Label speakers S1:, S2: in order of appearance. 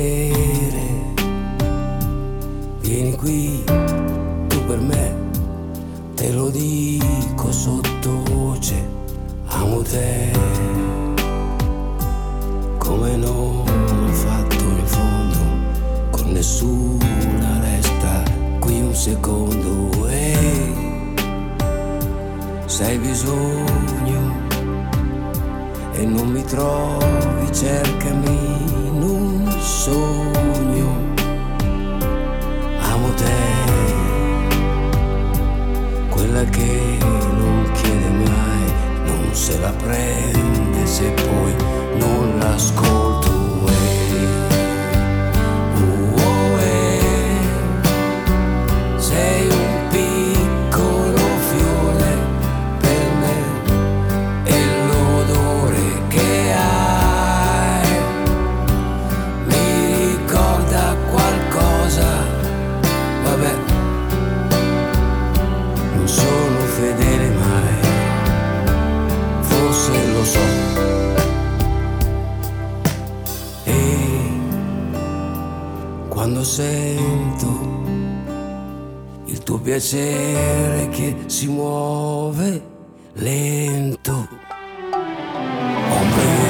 S1: piacere, vieni qui, tu per me, te lo dico sottovoce, amo te, come non ho fatto in fondo, con nessuna resta qui un secondo, e se hai bisogno e non mi trovi, cercami in un sogno, amo te, quella che non chiede mai, non se la prende se poi non l'ascolto. Sei un piccolo fiore per me e l'odore che hai mi ricorda qualcosa. Vabbè, non sono fedele mai, forse lo so. E quando sento il tuo piacere che si muove lento, ombre